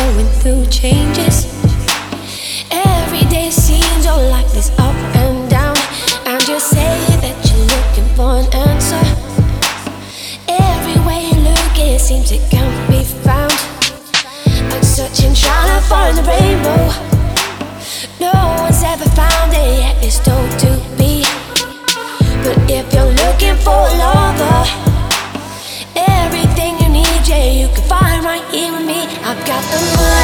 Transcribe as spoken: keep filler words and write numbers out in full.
going through changes. Every day seems all like this up and down. And you say that you're looking for an answer. Everywhere you look, it seems it can't be found. I'm searching, trying to find the rainbow. No one's ever found it yet, it's told to be. But if you're looking for a lover, everything you need, yeah, you can find right here with me. I've got the money.